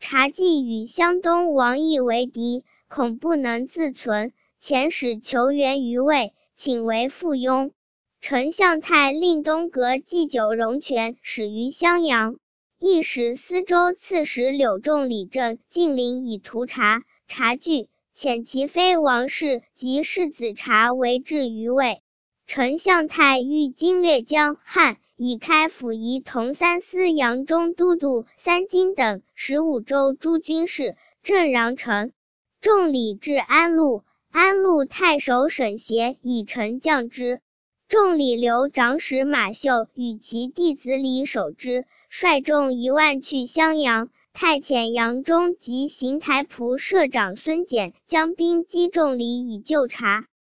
察既与湘东王义为敌，恐不能自存，遣使求援于魏，请为附庸。丞相太令东阁祭酒荣权始于襄阳，亦使司州刺史柳仲李政进陵以图察，察惧，遣其妃王氏及世子察为质于魏。丞相太欲经略江汉，以开府仪同三司扬中都督三京等15州诸军事，镇穰城。仲李至安陆，安陆太守沈协以臣降之。仲李留长史马秀与其弟子李守之，率众1万去襄阳。太遣扬中及邢台仆射长孙简将兵击仲李以救察。